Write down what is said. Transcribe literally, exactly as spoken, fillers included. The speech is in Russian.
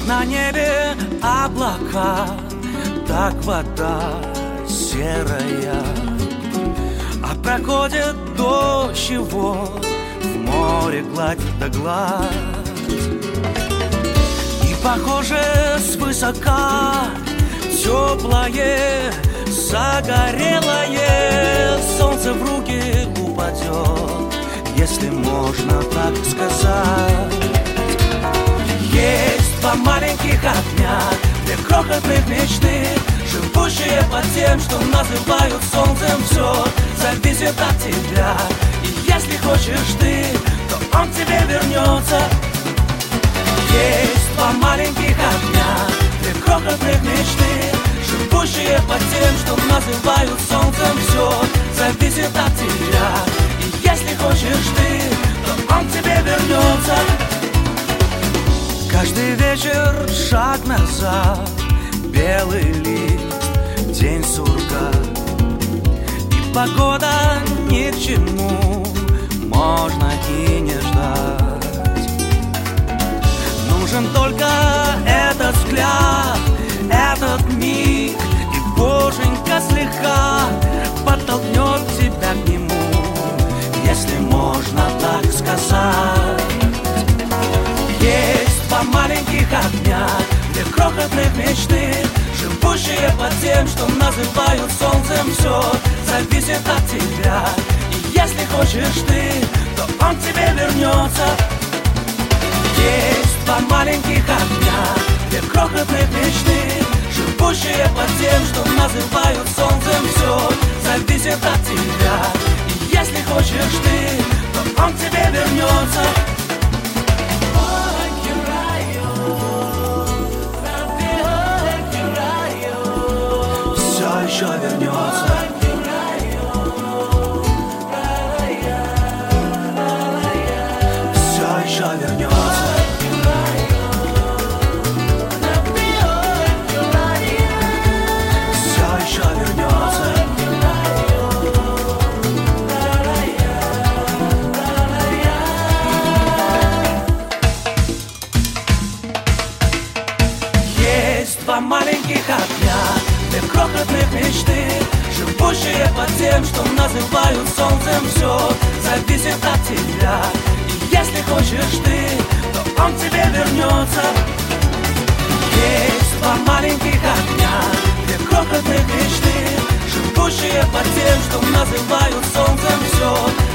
на небе облака, так вода серая, а проходит дождь его, в море гладь да гладь. И похоже свысока теплое, загорелое солнце в руки упадет, если можно так сказать. Есть два маленьких огня, две крохотных мечты, живущие под тем, что называют солнцем. Все зависит от тебя, и если хочешь ты, то он тебе вернется. Есть два маленьких огня, две крохотных мечты, живущие под тем, что называют солнцем. Все зависит от тебя, и если хочешь ты, то он тебе вернется. Каждый вечер шаг назад, белый лист, день сурка, и погода ни к чему, можно и не ждать. Нужен только этот взгляд, этот миг, и боженька слегка подтолкнет тебя к нему, если можно так сказать. Есть два маленьких огня, две крохотных мечты, живущие под тем, что называют солнцем. Все зависит от тебя, и если хочешь ты, то он тебе вернется. Есть два маленьких огня, две крохотных мечты, живущие под тем, что называют солнцем. Все зависит от тебя, и если хочешь ты, то он тебе вернется. Все еще вернется. Все еще вернется. Два маленьких огня, две крохотных мечты, живущие под тем, что называют солнцем. Все зависит от тебя, и если хочешь ты, то он тебе вернется. Есть два маленьких огня, две крохотных мечты, живущие под тем, что называют солнцем. Все